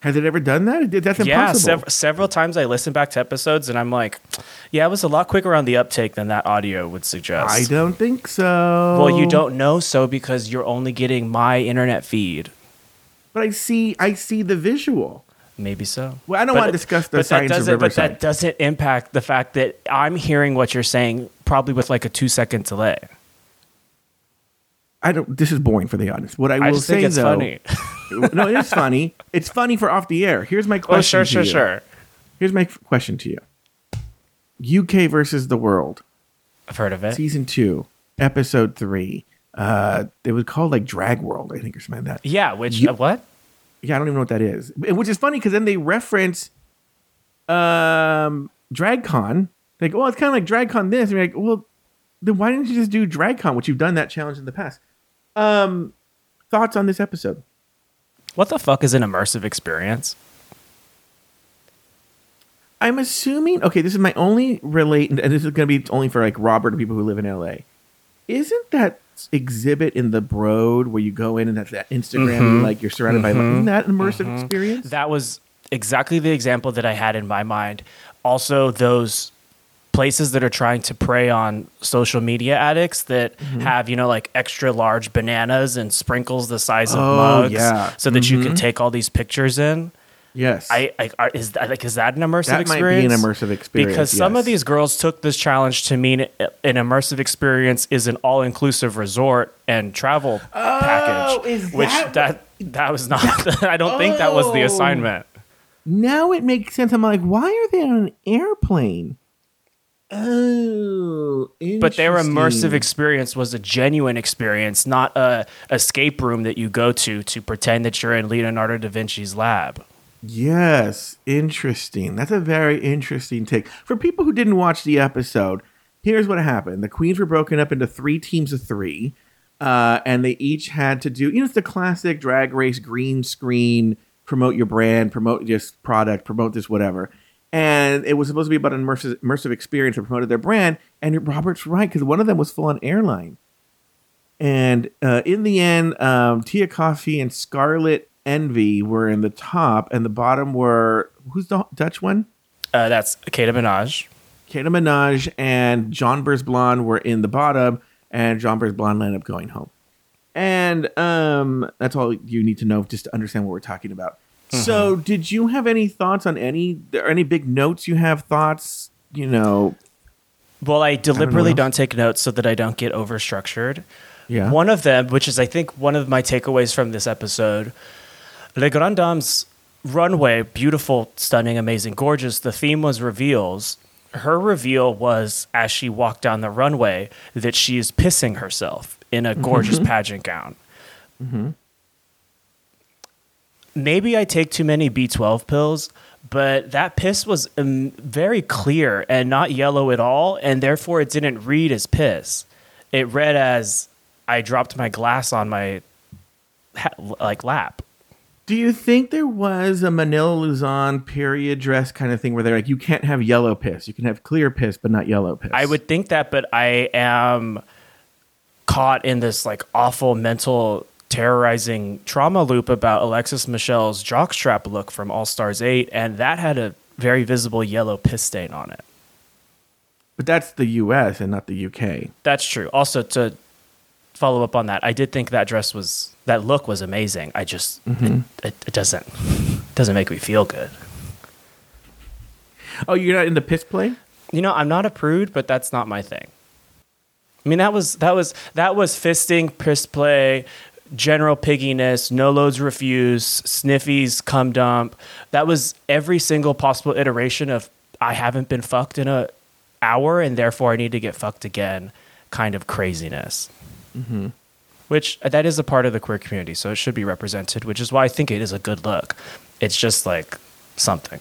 Has it ever done that? It- That's Yeah, impossible. sev- several times I listen back to episodes and I'm like, yeah, it was a lot quicker on the uptake than that audio would suggest. I don't think so. Well, you don't know so because you're only getting my internet feed. But I see, I see the visual. Maybe so. Well, I don't But- want to discuss the but that science of doesn't- But Riverside. that doesn't impact the fact that I'm hearing what you're saying probably with like a two second delay. I don't. This is boring for the audience. What I will I just say think it's though, funny. no, it is funny. It's funny for off the air. Here's my question. Oh, sure, to sure, you. sure. Here's my question to you. U K versus the world, I've heard of it. season two, episode three. Uh, it was called like Drag World, I think, or something like that. Yeah, which, You- uh, what? Yeah, I don't even know what that is. And which is funny because then they reference um, DragCon. Like, oh, it's kind of like DragCon this. And you're like, well, then why didn't you just do DragCon, which you've done that challenge in the past? Um, thoughts on this episode? What the fuck is an immersive experience? I'm assuming, okay, this is my only relate, and this is going to be only for like Robert and people who live in L A. Isn't that exhibit in the Broad where you go in and that's that Instagram, Mm-hmm. like you're surrounded by, isn't that an immersive experience? That was exactly the example that I had in my mind. Also, those places that are trying to prey on social media addicts that Mm-hmm. have, you know, like extra large bananas and sprinkles the size of Oh, mugs yeah. so that you can Mhm. take all these pictures in. Yes. I, I are, is that like is that an immersive That might be an experience? immersive experience, because some yes. of these girls took this challenge to mean it- an immersive experience is an all-inclusive resort and travel package, Oh, is which that that that was not. I don't think that was the Oh. assignment. Now it makes sense. I'm like, why are they on an airplane? Oh, But their immersive interesting. experience was a genuine experience, not a escape room that you go to to pretend that you're in Leonardo da Vinci's lab. Yes, interesting. That's a very interesting take. For people who didn't watch the episode, here's what happened. The queens were broken up into three teams of three, uh, and they each had to do, you know, it's the classic drag race green screen, promote your brand, promote this product, promote this whatever. And it was supposed to be about an immersive, immersive experience that promoted their brand. And Robert's right, because one of them was full on airline. And uh, in the end, um, Tia Coffee and Scarlet Envy were in the top, and the bottom were, who's the Dutch one? Uh, that's Kata Minaj. Kata Minaj and John Burrs Blonde were in the bottom, and John Burrs Blonde ended up going home. And um, that's all you need to know just to understand what we're talking about. Mm-hmm. So, did you have any thoughts on any, or any big notes you have, thoughts, you know? Well, I deliberately else. don't take notes so that I don't get overstructured. Yeah. One of them, which is I think one of my takeaways from this episode, Les Grandes Dames runway, beautiful, stunning, amazing, gorgeous. The theme was reveals. Her reveal was as she walked down the runway that she is pissing herself in a gorgeous mm-hmm. pageant gown. Mm-hmm. Maybe I take too many B twelve pills, but that piss was um, very clear and not yellow at all, and therefore it didn't read as piss. It read as I dropped my glass on my ha- like lap. Do you think there was a Manila Luzon period dress kind of thing where they're like, you can't have yellow piss, you can have clear piss, but not yellow piss? I would think that, but I am caught in this like awful mental terrorizing trauma loop about Alexis Michelle's jockstrap look from All Stars eight, and that had a very visible yellow piss stain on it. But that's the U S and not the U K. That's true. Also, to follow up on that, I did think that dress was, that look was amazing. I just, mm-hmm. it, it, it doesn't, doesn't make me feel good. Oh, you're not into piss play? You know, I'm not a prude, but that's not my thing. I mean, that was, that was, that was fisting, piss play, general pigginess, no loads refuse, sniffies, cum dump. That was every single possible iteration of I haven't been fucked in a hour and therefore I need to get fucked again kind of craziness. Mm-hmm. Which that is a part of the queer community, so it should be represented, which is why I think it is a good look. It's just like something.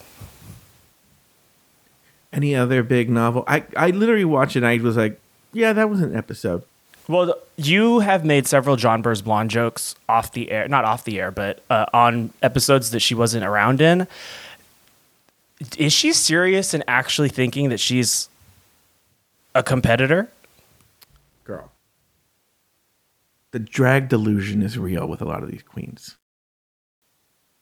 Any other big novel? I, I literally watched it and I was like, yeah, that was an episode. Well, you have made several John Burrs Blonde jokes off the air, not off the air, but uh, on episodes that she wasn't around in. Is she serious in actually thinking that she's a competitor? Girl. The drag delusion is real with a lot of these queens.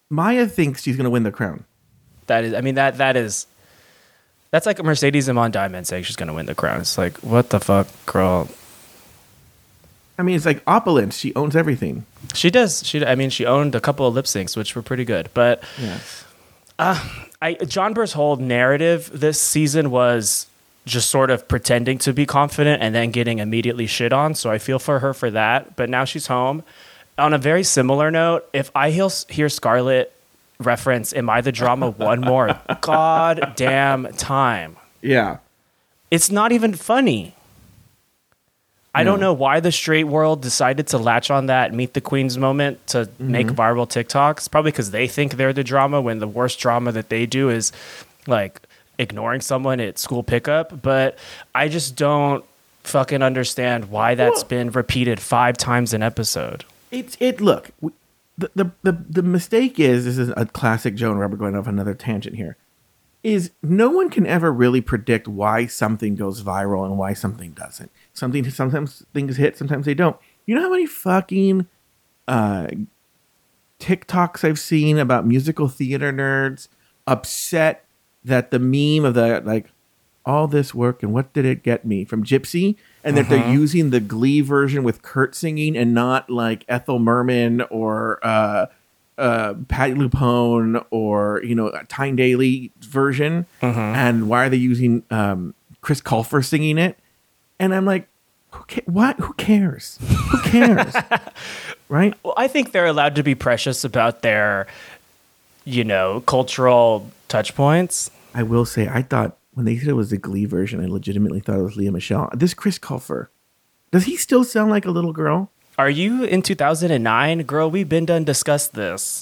Maya thinks she's going to win the crown. That is, I mean, that that is, that's like a Mercedes Amon Diamond saying she's going to win the crown. It's like, what the fuck, girl? I mean, it's like opulence. She owns everything. She does. She, I mean, she owned a couple of lip syncs, which were pretty good. But Yeah. uh, I, John Burr's whole narrative this season was just sort of pretending to be confident and then getting immediately shit on. So I feel for her for that. But now she's home. On a very similar note, if I hear, hear Scarlett reference "Am I the drama?" one more goddamn time, Yeah. it's not even funny. I No. don't know why the straight world decided to latch on that Meet the Queens moment to Mm-hmm. make viral TikToks. Probably because they think they're the drama when the worst drama that they do is like ignoring someone at school pickup. But I just don't fucking understand why that's Well- been repeated five times an episode. It's it. Look, w- the, the the the mistake is this is a classic Joe and Robert going off another tangent here. Is no one can ever really predict why something goes viral and why something doesn't. Something sometimes things hit, sometimes they don't. You know how many fucking uh, TikToks I've seen about musical theater nerds upset that the meme of the like all this work and what did it get me from Gypsy, and that they're using the Glee version with Kurt singing and not like Ethel Merman or uh, uh, Patty Lupone or you know Tyne Daly version, and why are they using um, Chris Colfer singing it? And I'm like, who ca- what? Who cares? Who cares? Right? Well, I think they're allowed to be precious about their, you know, cultural touch points. I will say, I thought when they said it was the Glee version, I legitimately thought it was Leah Michele. This Chris Colfer, does he still sound like a little girl? Are you in two thousand nine? Girl, we've been done discussed this.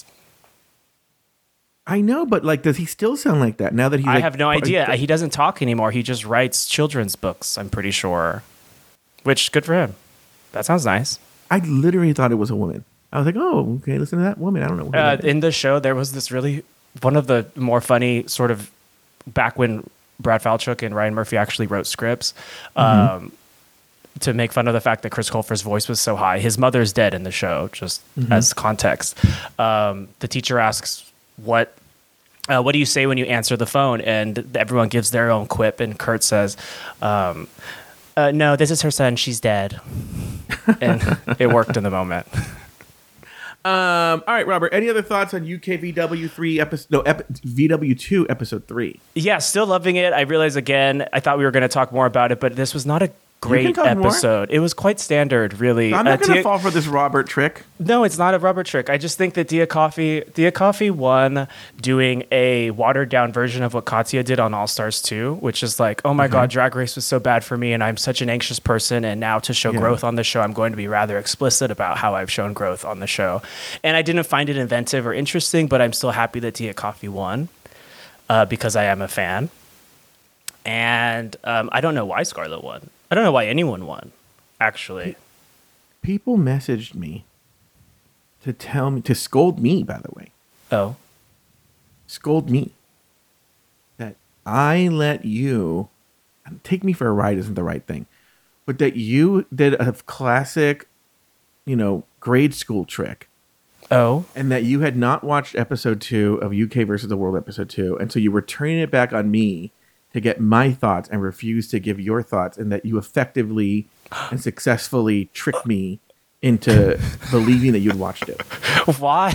I know, but like, does he still sound like that now that he's? I like, have no part- idea. He doesn't talk anymore. He just writes children's books, I'm pretty sure. Which, good for him. That sounds nice. I literally thought it was a woman. I was like, oh, okay, listen to that woman. I don't know. Who Uh, that is. in the show, there was this really, one of the more funny sort of, back when Brad Falchuk and Ryan Murphy actually wrote scripts, um, to make fun of the fact that Chris Colfer's voice was so high. His mother's dead in the show, just as context. Um, the teacher asks, what uh, what do you say when you answer the phone? And everyone gives their own quip, and Kurt says, um, uh, no, this is her son. She's dead. And it worked in the moment. Um, all right, Robert. Any other thoughts on U K V W three episode? No, ep- V W two episode three. Yeah, still loving it. I realize again, I thought we were going to talk more about it, but this was not a great talk more. episode. It was quite standard, really. I'm not Uh, going to Dia- fall for this Robert trick. No, it's not a rubber trick. I just think that Dia Coffee, Dia Coffee won doing a watered down version of what Katya did on All Stars two, which is like, oh my God, Drag Race was so bad for me and I'm such an anxious person. And now to show Yeah. growth on the show, I'm going to be rather explicit about how I've shown growth on the show. And I didn't find it inventive or interesting, but I'm still happy that Dia Coffee won uh, because I am a fan. And um, I don't know why Scarlett won. I don't know why anyone won, actually. People messaged me to tell me, to scold me, by the way. Oh. Scold me that I let you take me for a ride isn't the right thing, but that you did a classic, you know, grade school trick, Oh. and that you had not watched episode two of U K versus the World episode two, and so you were turning it back on me to get my thoughts and refused to give your thoughts, and that you effectively and successfully tricked me into believing that you'd watched it. Why?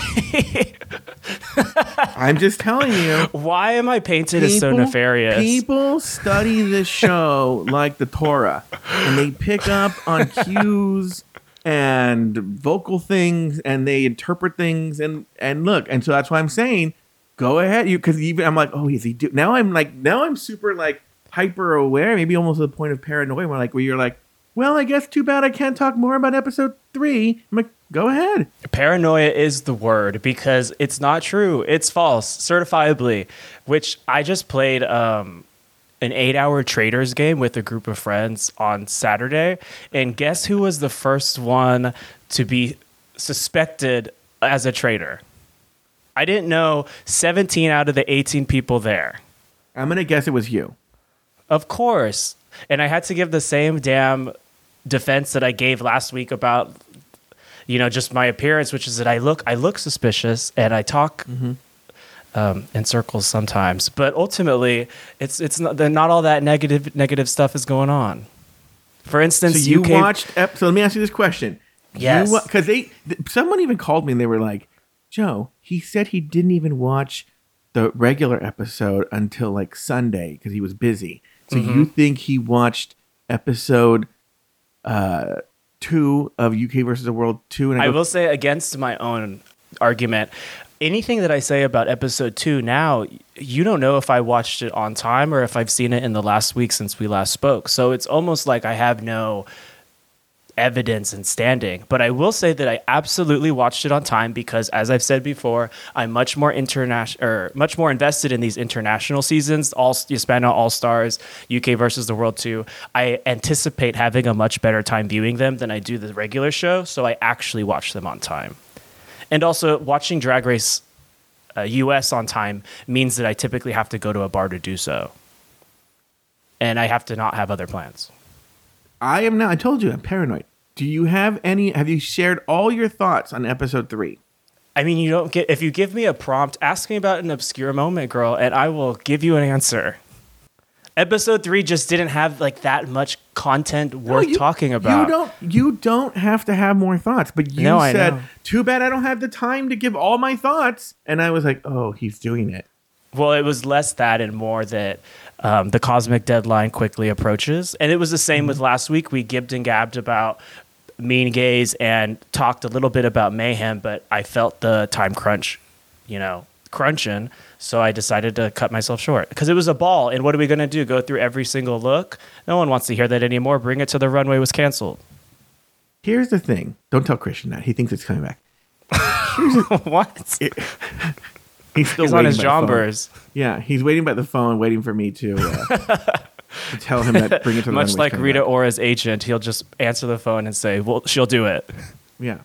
I'm just telling you. Why am I painted as so People- nefarious? People study this show like the Torah, and they pick up on cues and vocal things, and they interpret things, and and look, and so that's why I'm saying, go ahead, you because even I'm like, oh, is he do now? I'm like, now I'm super like hyper aware, maybe almost to the point of paranoia, where like where you're like, well, I guess too bad I can't talk more about episode three. I'm like, go ahead. Paranoia is the word because it's not true. It's false, certifiably. Which I just played um, an eight-hour traders game with a group of friends on Saturday, and guess who was the first one to be suspected as a traitor? I didn't know seventeen out of the eighteen people there. I'm gonna guess it was you. Of course. And I had to give the same damn defense that I gave last week about you know, just my appearance, which is that I look I look suspicious and I talk Mm-hmm. um, in circles sometimes. But ultimately, it's it's not not all that negative negative stuff is going on. For instance, So you U K watched. Ep- so let me ask you this question. Yes. Because they, th- someone even called me and they were like, Joe, he said he didn't even watch the regular episode until like Sunday because he was busy. So Mm-hmm. you think he watched episode uh, two of U K versus the World two? And I go, will say against my own argument, anything that I say about episode two now, you don't know if I watched it on time or if I've seen it in the last week since we last spoke. So it's almost like I have no evidence and standing. But I will say that I absolutely watched it on time because, as I've said before, I'm much more international or much more invested in these international seasons, all Hispano All Stars, U K versus the World two. I anticipate having a much better time viewing them than I do the regular show, so I actually watch them on time. And also, watching Drag Race uh, U S on time means that I typically have to go to a bar to do so. And I have to not have other plans. I am now, I told you, I'm paranoid. Do you have any, have you shared all your thoughts on episode three? I mean, you don't get, if you give me a prompt, ask me about an obscure moment, girl, and I will give you an answer. Episode three just didn't have like that much content worth No, you- talking about. You don't. You don't have to have more thoughts. But you No, I said, know. "Too bad I don't have the time to give all my thoughts." And I was like, "Oh, he's doing it." Well, it was less that and more that um, the cosmic deadline quickly approaches. And it was the same Mm-hmm. with last week. We gibbed and gabbed about Mean Gays and talked a little bit about Mayhem, but I felt the time crunch, you know, crunching. So I decided to cut myself short because it was a ball. And what are we going to do? Go through every single look? No one wants to hear that anymore. Bring It to the Runway was canceled. Here's the thing. Don't tell Christian that. He thinks it's coming back. What? He's still He's on waiting his by the phone. jombers. Yeah, he's waiting by the phone, waiting for me to, uh, to tell him that Bring It to the Much Runway's like coming Rita back. Ora's agent, he'll just answer the phone and say, well, she'll do it. Yeah.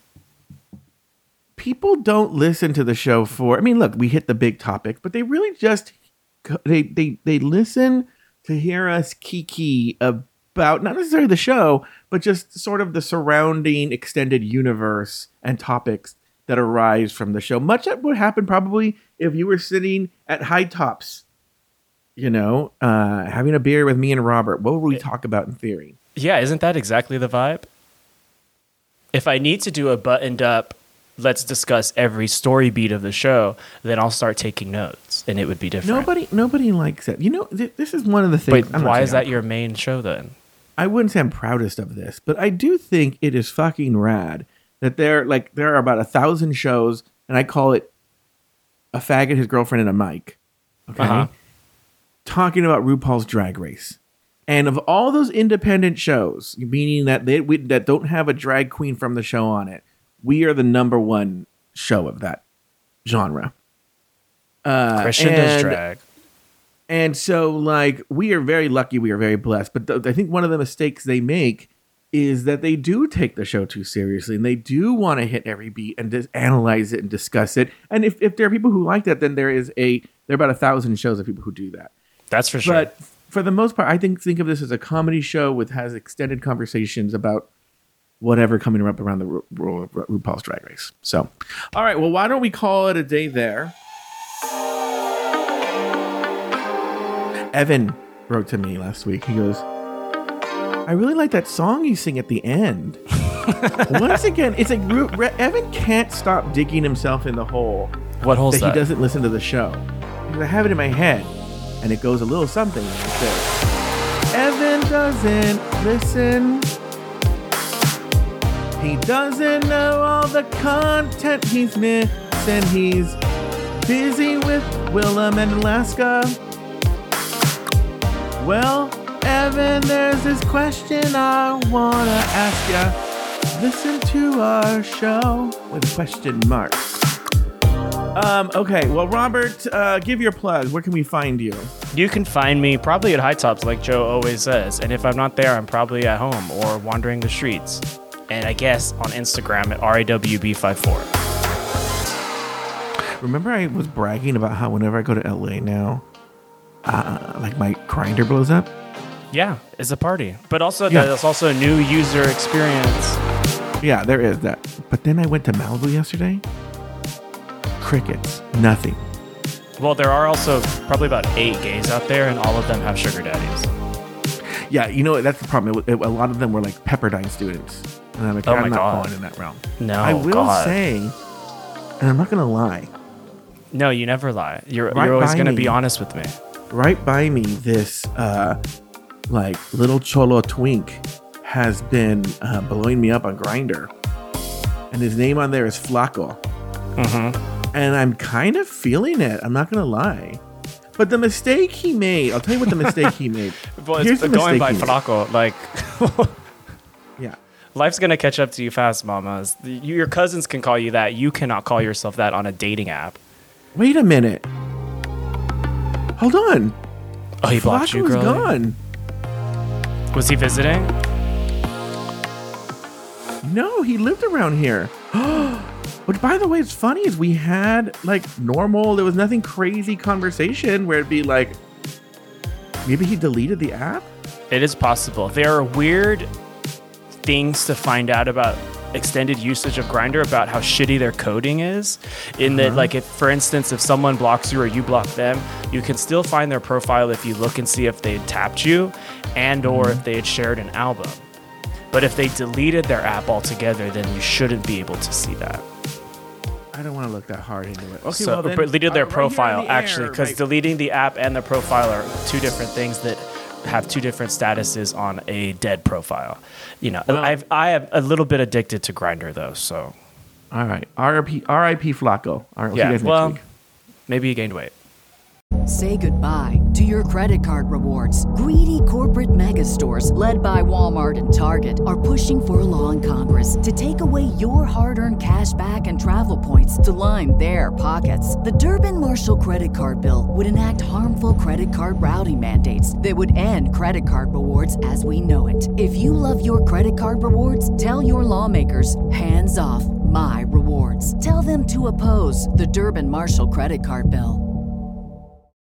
People don't listen to the show for. I mean, look, we hit the big topic, but they really just they they they listen to hear us kiki about not necessarily the show, but just sort of the surrounding extended universe and topics that arise from the show. Much of what happened probably if you were sitting at High Tops, you know, uh, having a beer with me and Robert. What would we talk about in theory? Yeah, isn't that exactly the vibe? If I need to do a buttoned up, let's discuss every story beat of the show, then I'll start taking notes and it would be different. Nobody nobody likes that. You know, th- this is one of the things. Wait, I'm not why saying is that I'm- your main show then? I wouldn't say I'm proudest of this, but I do think it is fucking rad that there like there are about a thousand shows, and I call it a faggot, his girlfriend, and a mic. Okay, Uh-huh. talking about RuPaul's Drag Race, and of all those independent shows, meaning that they we, that don't have a drag queen from the show on it, we are the number one show of that genre. Uh, Christian does and- drag. And so, like, we are very lucky. We are very blessed. But th- I think one of the mistakes they make is that they do take the show too seriously. And they do want to hit every beat and just analyze it and discuss it. And if, if there are people who like that, then there is a, there are about a thousand shows of people who do that. That's for sure. But for the most part, I think think of this as a comedy show with has extended conversations about whatever coming up around the Ru- Ru- Ru- RuPaul's Drag Race. So, all right. Well, why don't we call it a day there? Evan wrote to me last week. He goes, I really like that song you sing at the end. Once again, it's like Ru- Re- Evan can't stop digging himself in the hole what hole's that, that? he doesn't listen to the show. Because I have it in my head, and it goes a little something like this. Evan doesn't listen. He doesn't know all the content he's missing. He's busy with Willem and Alaska. Well, Evan, there's this question I wanna ask ya. Listen to our show with a question mark. Um, okay, well, Robert, uh, give your plug. Where can we find you? You can find me probably at High Tops, like Joe always says. And if I'm not there, I'm probably at home or wandering the streets. And I guess on Instagram at R A W B fifty-four. Remember I was bragging about how whenever I go to L A now, uh, like my grinder blows up? Yeah, it's a party. But also, Yeah. there's also a new user experience Yeah, there is that. But then I went to Malibu yesterday. Crickets. Nothing. Well, there are also probably about eight gays out there, and all of them have sugar daddies. Yeah, you know, that's the problem. It, it, a lot of them were like Pepperdine students. And I'm like, Oh I'm my not God. falling in that realm. No, I will God. say, and I'm not going to lie, No, you never lie. You're, Right you're always by going to me. be honest with me. right by me, this uh, like little cholo twink has been uh, blowing me up on Grindr. And his name on there is Flaco. Mm-hmm. And I'm kind of feeling it. I'm not going to lie. But the mistake he made, I'll tell you what the mistake he made. Well, Here's it's the going mistake by he made. Flaco. Like, Yeah. life's going to catch up to you fast, mamas. The- you- Your cousins can call you that. You cannot call yourself that on a dating app. Wait a minute. Hold on. Oh, he blocked you, Flaco's girl. gone. Was he visiting? No, he lived around here. But by the way, it's funny is we had like normal, there was nothing crazy conversation where it'd be like, maybe he deleted the app? It is possible. There are weird things to find out about extended usage of Grindr, about how shitty their coding is. In that, like, if, for instance, if someone blocks you or you block them, you can still find their profile if you look and see if they tapped you and or if they had shared an album. But if they deleted their app altogether, then you shouldn't be able to see that. I don't want to look that hard into it. Okay, So, well then, but deleted their uh, right here in profile, the actually, air, because right- deleting the app and the profile are two different things that have two different statuses on a dead profile. You know, Well- I've, I am a little bit addicted to Grindr, though, so All right. R I P R I P Flaco. All right, we'll see yeah, you guys next well, week. maybe you gained weight. Say goodbye to your credit card rewards. Greedy corporate mega stores, led by Walmart and Target, are pushing for a law in Congress to take away your hard-earned cash back and travel points to line their pockets. The Durbin-Marshall credit card bill would enact harmful credit card routing mandates that would end credit card rewards as we know it. If you love your credit card rewards, tell your lawmakers, hands off my rewards. Tell them to oppose the Durbin-Marshall credit card bill.